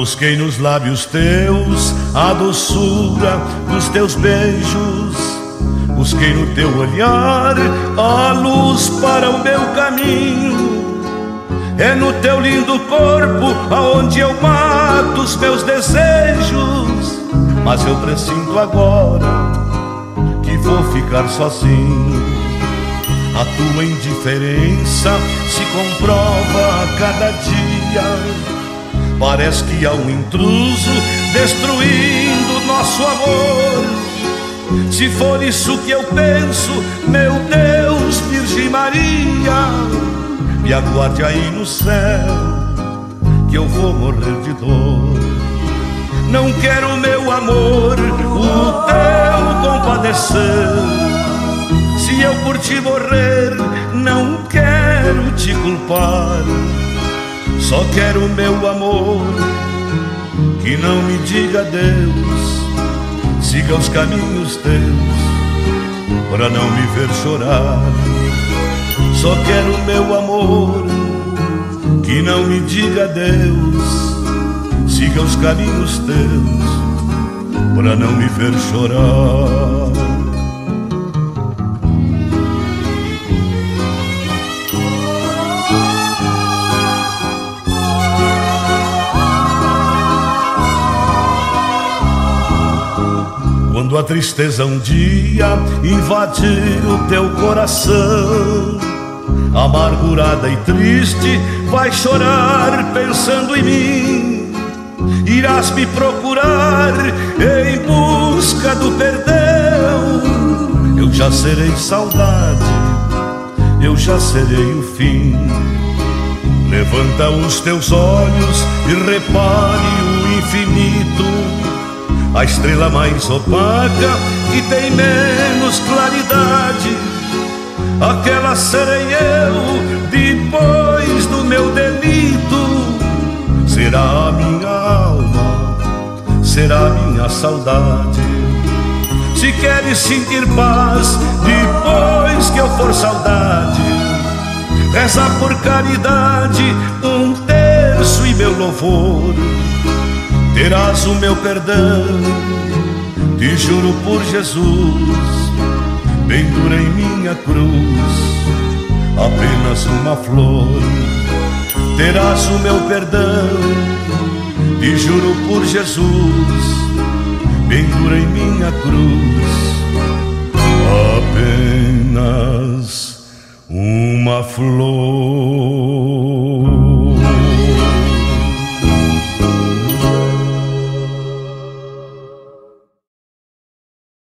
Busquei nos lábios teus a doçura dos teus beijos. Busquei no teu olhar a luz para o meu caminho. É no teu lindo corpo aonde eu mato os meus desejos. Mas eu presinto agora que vou ficar sozinho. A tua indiferença se comprova a cada dia. Parece que há um intruso destruindo nosso amor. Se for isso que eu penso, meu Deus, Virgem Maria, me aguarde aí no céu, que eu vou morrer de dor. Não quero, meu amor, o teu compadecer. Se eu por ti morrer, não quero te culpar. Só quero, meu amor, que não me diga adeus. Siga os caminhos teus, pra não me ver chorar. Só quero, meu amor, que não me diga adeus. Siga os caminhos teus, pra não me ver chorar. Quando a tristeza um dia invadir o teu coração, amargurada e triste, vai chorar pensando em mim. Irás me procurar em busca do perdão. Eu já serei saudade, eu já serei o fim. Levanta os teus olhos e repare o infinito, a estrela mais opaca que tem menos claridade. Aquela serei eu depois do meu delito. Será a minha alma, será a minha saudade. Se queres sentir paz depois que eu for saudade, reza por caridade um terço e meu louvor. Terás o meu perdão, te juro por Jesus. Pendura em minha cruz apenas uma flor. Terás o meu perdão, te juro por Jesus. Pendura em minha cruz apenas uma flor.